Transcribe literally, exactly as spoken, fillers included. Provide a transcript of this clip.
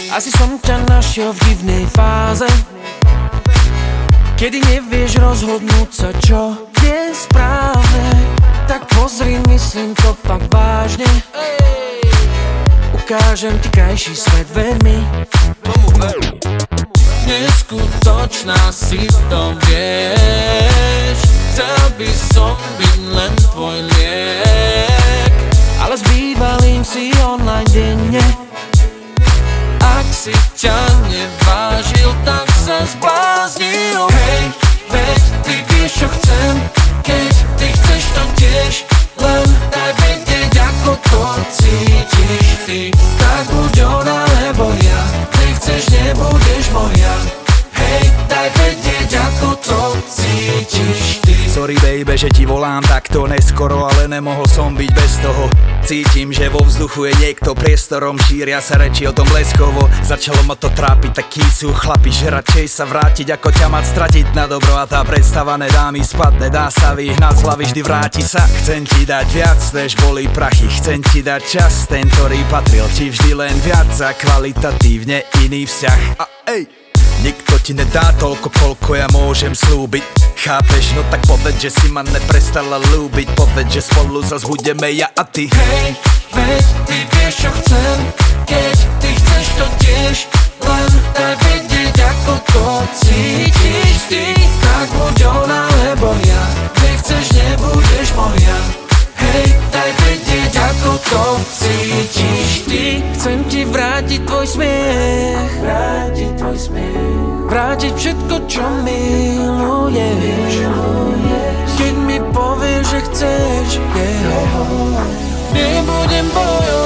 Asi som ťa našiel v divnej fáze, kedy nevieš rozhodnúť sa, čo je správne. Tak pozri, myslím to fakt vážne. Ukážem ti krajší svet, ver mi. Neskutočná si to vieš. Chcel by som byť len tvoj liek, ale s bývalým si online denne. Ak si ťa nevážil, tak sa zbláznil. Hej, veď ty vieš, čo chcem, keď ty chceš to tiež. Len daj vedieť, ako to cítiš ty. Tak buď ona, lebo ja nechceš, nebudeš moja. Hej, daj vedieť, ako to cítiš ty. Sorry baby, že ti volám takto neskoro, ale nemohol som byť bez toho. Cítim, že vo vzduchu je niekto priestorom, šíria sa reči o tom bleskovo. Začalo ma to trápiť, takí sú chlapi, že radšej sa vrátiť, ako ťa mať stratiť na dobro. A tá predstava nedá mi spadne, dá sa vyhnať z hlavy, vždy vráti sa. Chcem ti dať viac, než boli prachy, chcem ti dať čas, ten, ktorý patril ti vždy len viac a kvalitatívne iný vzťah. A ej, nikto ti nedá toľko, koľko ja môžem slúbiť. Chápeš? No tak povedz, že si ma neprestala ľúbiť. Povedz, že spolu zas budeme ja a ty. Hej, veď ty vieš, čo chcem, keď ty chceš to tiež. Len daj vedieť, ako to cítiš ty. Tak buď ona, lebo ja nechceš, nebudeš moja. Hej, daj vedieť, ako to cítiš ty. Chcem ti vrátiť tvoj smiech, vrátiť tvoj smiech, vrátiť všetko, čo miluješ. Keď mi povieš, že chceš jeho, nebudem bojovať.